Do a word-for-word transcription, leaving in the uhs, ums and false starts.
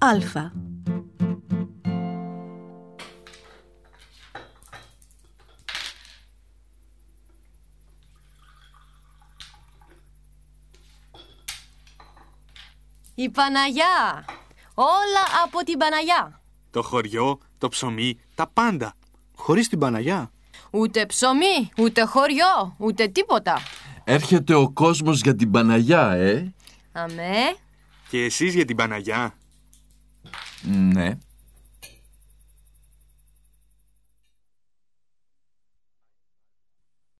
Α. Η Παναγιά! Όλα από την Παναγιά! Το χωριό, το ψωμί, τα πάντα. Χωρίς την Παναγιά. Ούτε ψωμί, ούτε χωριό, ούτε τίποτα. Έρχεται ο κόσμος για την Παναγιά, ε! Αμέ! Και εσείς για την Παναγιά? Ναι.